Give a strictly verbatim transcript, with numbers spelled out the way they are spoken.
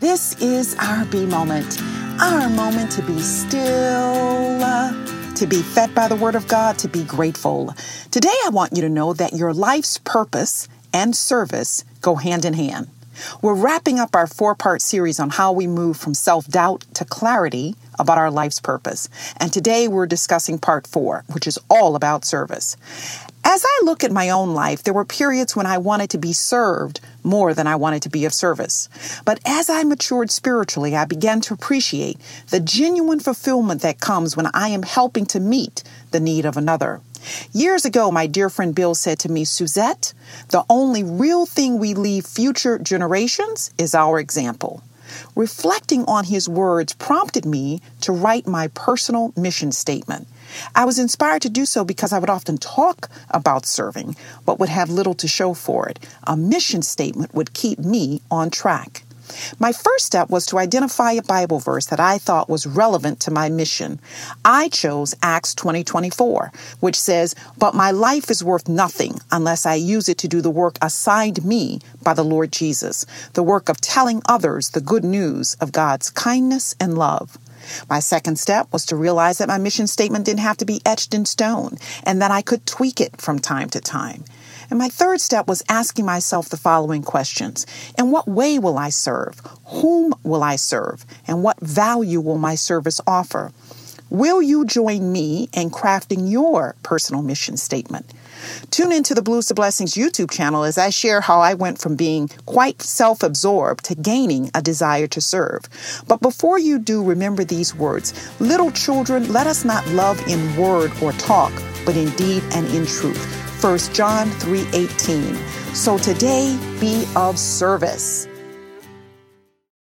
This is our B moment, our moment to be still, uh, to be fed by the Word of God, to be grateful. Today, I want you to know that your life's purpose and service go hand in hand. We're wrapping up our four-part series on how we move from self-doubt to clarity about our life's purpose. And today we're discussing part four, which is all about service. As I look at my own life, there were periods when I wanted to be served more than I wanted to be of service. But as I matured spiritually, I began to appreciate the genuine fulfillment that comes when I am helping to meet the need of another. Years ago, my dear friend Bill said to me, Suzette, the only real thing we leave future generations is our example. Reflecting on his words prompted me to write my personal mission statement. I was inspired to do so because I would often talk about serving, but would have little to show for it. A mission statement would keep me on track. My first step was to identify a Bible verse that I thought was relevant to my mission. I chose Acts twenty twenty-four, which says, "But my life is worth nothing unless I use it to do the work assigned me by the Lord Jesus, the work of telling others the good news of God's kindness and love." My second step was to realize that my mission statement didn't have to be etched in stone and that I could tweak it from time to time. And my third step was asking myself the following questions. In what way will I serve? Whom will I serve? And what value will my service offer? Will you join me in crafting your personal mission statement? Tune into the Blues to Blessings YouTube channel as I share how I went from being quite self-absorbed to gaining a desire to serve. But before you do, remember these words. Little children, let us not love in word or talk, but in deed and in truth. First John three eighteen. So today, be of service.